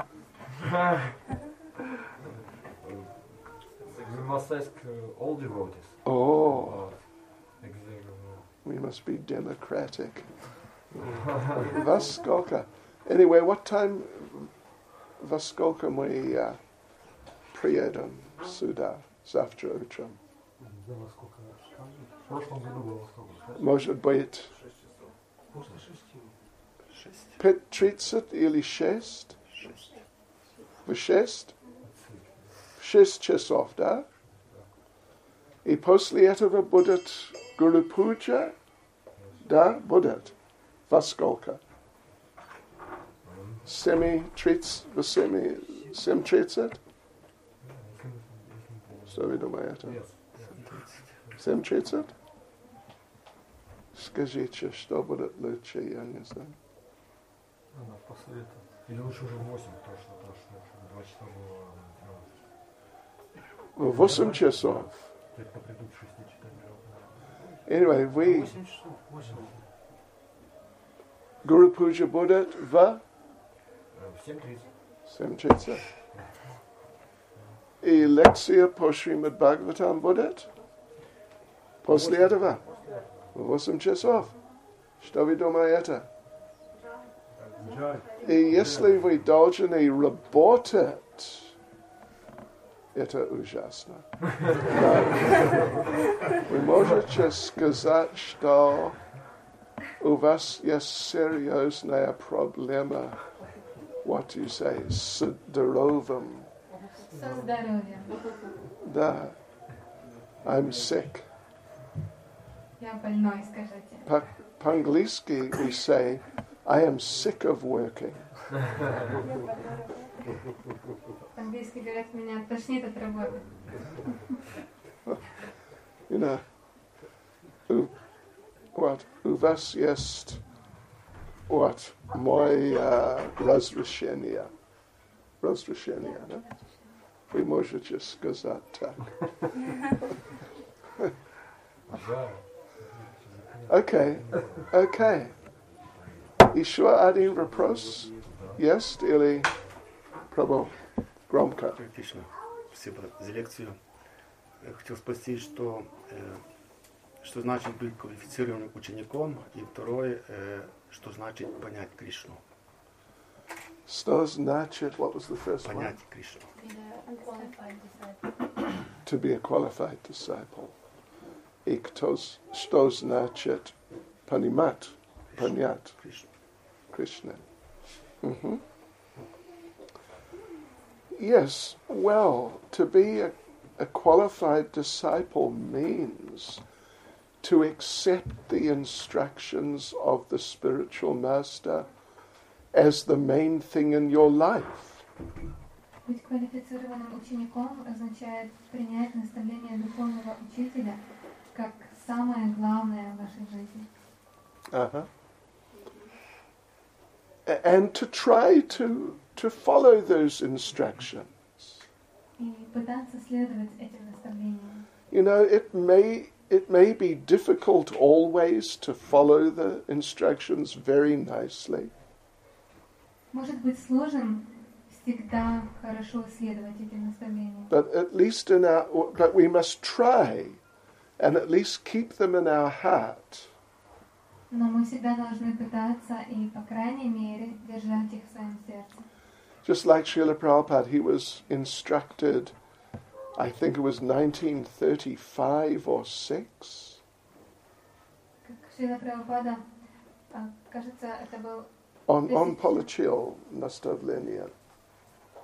We must ask uh, all devotees. Oh, about exactly. we must be democratic. Во сколько? Anyway, what time во сколько мы uh, приедем сюда завтра утром? Не знаю, во сколько. В прошлом году было во сколько? Может быть пять тридцать или шесть? В шесть? В шесть часов, да? И после этого будет Гуру Пуджа? Да, будет. Во сколько? Семи тридцать? В семи... Семь тридцать? Что вы думаете? Семь тридцать? Скажите, что будет лучше, я не знаю. Она после этого. Или лучше уже в восемь, точно, точно. Чтобы два часа было. В восемь часов. Только придут в шести читать. Anyway, we... Guru Puja будет в В семь тридцать. семь тридцать. И лекция по Шримад Бхагаватам будет после этого. В восемь часов. Что вы думаете? И если вы должны работать, это ужасно. Вы можете сказать, что у вас есть серьезная проблема, what do you say, с здоровьем. Со здоровьем. Да. I'm sick. Я больной, скажите. По- По-английски we say, I am sick of working. По-английски говорят, меня тошнит от работы. You know, у, what, у вас есть, what, мой uh, разрешение. Разрешение, да? Вы можете сказать так. Окей, окей. Еще один вопрос есть или пробовал громко? Отлично. Спасибо за лекцию. Я хотел спросить, что, э, что значит быть квалифицированным учеником, и второе, э, что значит понять Кришну. Что значит, what was the first one? Понять Кришну. To be a qualified disciple. И кто, что значит понимать, понять Кришну. Krishna? Mm-hmm. Yes, well, to be a, a qualified disciple means to accept the instructions of the spiritual master as the main thing in your life. Быть квалифицированным учеником означает принять наставление духовного учителя как самое главное в вашей жизни. Uh-huh. And to try to to follow those instructions. И пытаться следовать этим наставлениям. You know, it may it may be difficult always to follow the instructions very nicely. Может быть сложным всегда хорошо следовать этим наставлениям. But at least in our but we must try and at least keep them in our heart. Но мы всегда должны пытаться и, по крайней мере, держать их в своем сердце. Just like Srila Prabhupada, he was instructed, I think it was nineteen thirty-five or six. Как Шрила Прабхупада, а, кажется, это был On, on Palachil, наставление.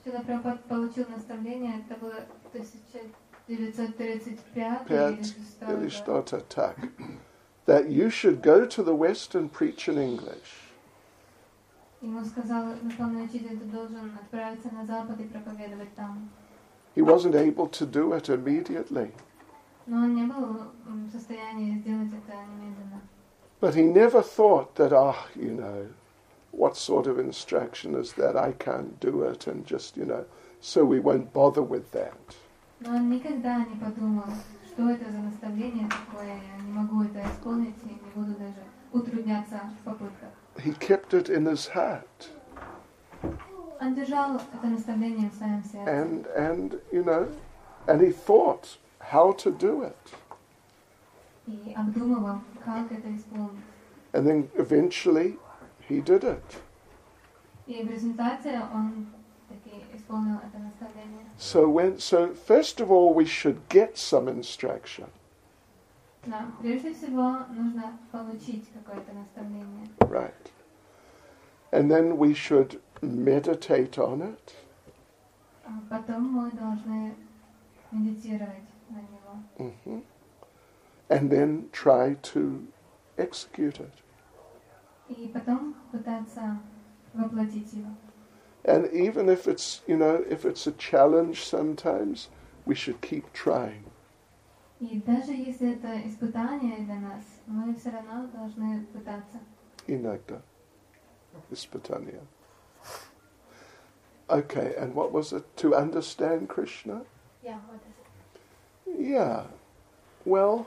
Шрила Прабхупад получил наставление, это было тысяча девятьсот тридцать пятый Пять или шестой или год. что-то так, that you should go to the West and preach in English. Ему сказал духовный учитель, ты должен отправиться на Запад и проповедовать там. He wasn't able to do it immediately, Но он не был м, в состоянии сделать это немедленно. but he never thought that, ah, you know, what sort of instruction is that? I can't do it, and just, you know, so we won't bother with that. Но он никогда не подумал, что это за наставление такое, я не могу это исполнить и не буду даже утрудняться в попытках. He kept it in his heart, Он держал это наставление в своем сердце. and and you know, and he thought how to do it, И обдумывал, как это исполнить. and then eventually he did it. И в результате он таки исполнил это наставление. So when so first of all we should get some instruction, Но прежде всего нужно получить какое-то наставление. right? And then we should meditate on it, А потом мы должны медитировать на него. hmm and then try to execute it. И потом пытаться воплотить его. And even if it's, you know, if it's a challenge sometimes, we should keep trying. И даже если это испытание для нас, мы все равно должны пытаться. Inagda. Ispatanya. Okay, and what was it? To understand Krishna? Yeah, what is it? Yeah. Well,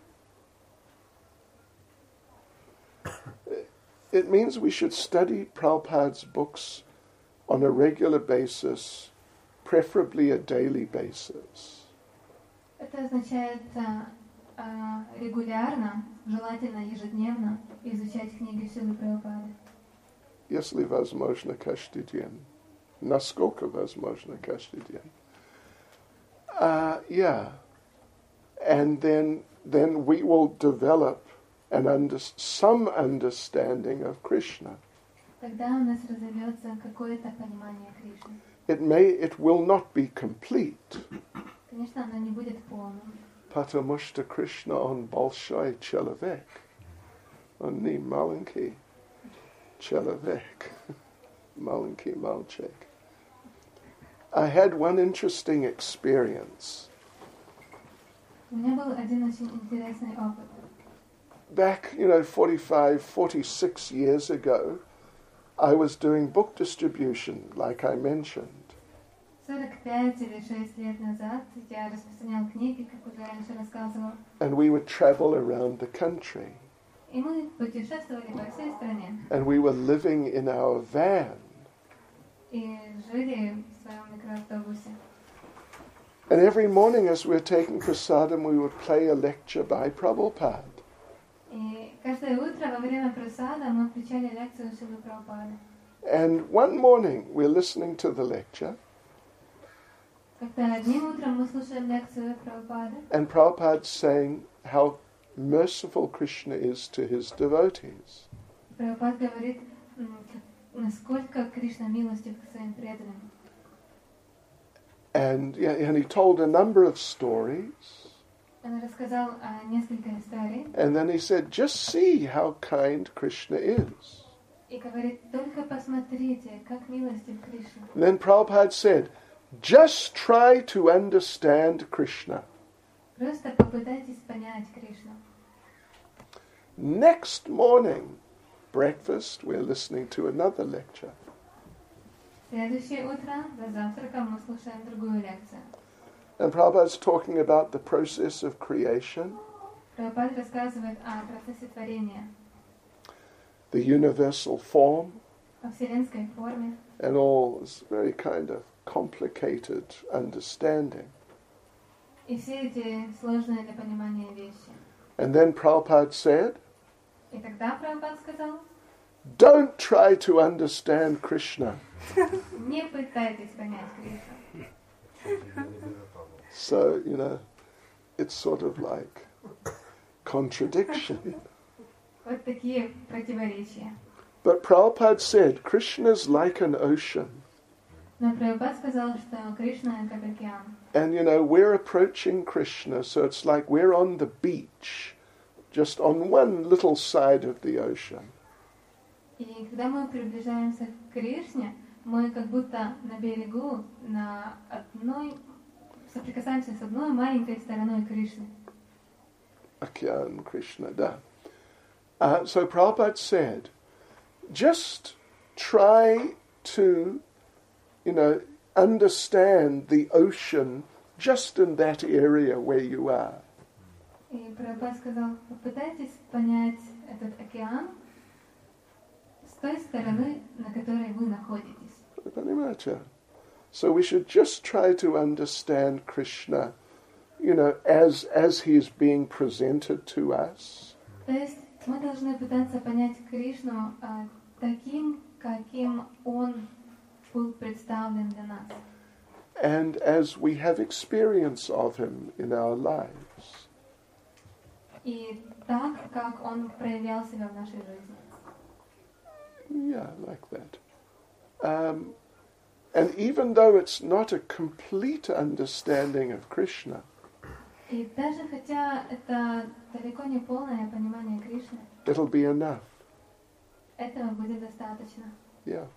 it means we should study Prabhupada's books on a regular basis, preferably a daily basis. Это означает а, а, регулярно, желательно ежедневно, изучать книги Шрилы Прабхупады. Если возможно каждый день. Насколько возможно каждый день. Uh, yeah. And then, then we will develop an under, some understanding of Krishna. Тогда у нас разовьется какое-то понимание Кришны. It may, it will not be complete. Конечно, оно не будет полным. Потому что Krishna on большой человек. Он не маленький человек. Маленький мальчик. I had one interesting experience. У меня был один очень интересный опыт. Back, you know, forty-five, forty-six years ago, I was doing book distribution, like I mentioned. сорок пять или шесть лет назад я распространял книги, как уже раньше рассказывал. And we would travel around the country. И мы путешествовали по всей стране. And we were living in our van. И жили в своем микроавтобусе. And every morning as we were taking prasadam, we would play a lecture by Prabhupada. И каждое утро во время просада мы включали лекцию Шрилы Прабхупады. And one morning we're listening to the lecture, Как-то одним утром мы слушаем лекцию Прабхупады, and Prabhupada's saying how merciful Krishna is to his devotees. Прабхупад говорит, м, насколько Кришна милостив к своим преданным. And, yeah, and he told a number of stories. Он рассказал о несколько историй And then he said, just see how kind Krishna is. и говорит, только посмотрите, как милостив Кришна. And then Prabhupada said, just try to understand Krishna. Просто попытайтесь понять Кришну. Next morning, breakfast, we're listening to another lecture. Следующее утро за завтраком мы слушаем другую лекцию. And Prabhupada's talking about the process of creation, Прабхупад рассказывает о процессе творения, the universal form, о вселенской форме and all this very kind of complicated understanding. и все эти сложные для понимания вещи. And then Prabhupada said, И тогда Прабхупад сказал, don't try to understand Krishna. не пытайтесь понять Кришну. So, you know, it's sort of like contradiction. Вот такие противоречия. But Prabhupada said, Krishna's like an ocean. Но Прабхупад сказал, что Кришна как океан. And you know, we're approaching Krishna, so it's like we're on the beach, just on one little side of the ocean. И когда мы приближаемся к Кришне, мы как будто на берегу, на одной, соприкасаемся с одной маленькой стороной Кришны. Okyan Krishna, da. Uh, so Prabhupada said, just try to, you know, understand the ocean just in that area where you are. И Прабхупад сказал, попытайтесь понять этот океан с той стороны, на которой вы находитесь. Very much. So we should just try to understand Krishna, you know, as as he is being presented to us. То есть мы должны пытаться понять Кришну а, таким, каким он был представлен для нас. And as we have experience of him in our lives. И так, как он проявлял себя в нашей жизни. Yeah, like that. Um, and even though it's not a complete understanding of Krishna, И даже хотя это далеко не полное понимание Кришны, it'll be enough. этого будет достаточно. Yeah.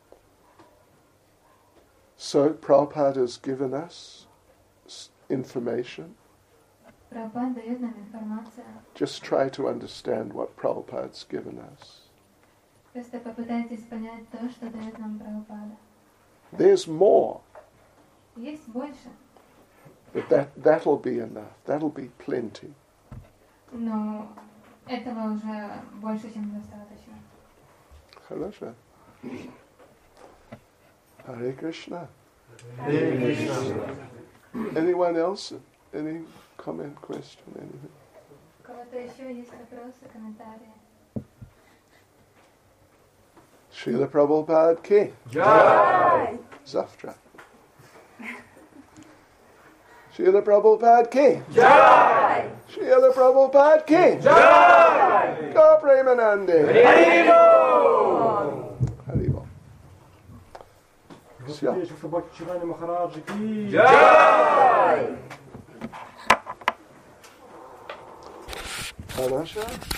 So Prabhupada has given us information. Прабхупад дает нам информацию. Just try to understand what Prabhupada's given us. Просто попытайтесь понять то, что дает нам Прабхупада. There's more, Есть больше, but that, that'll be enough. That'll be plenty. но этого уже больше, чем достаточно. Хорошо. Hare Krishna. Hare Krishna. Anyone else? Any comment, question, anything? У кого-то еще есть вопросы, комментарии? Srila Prabhupada ki. Jai. Zaftra. Srila Prabhupada ki. Jai. Srila Prabhupada ki. Jai. Go Premanande. Haribol. Haribol. Господи, собаки Чирани Махараджи ки. Jai. Anasha?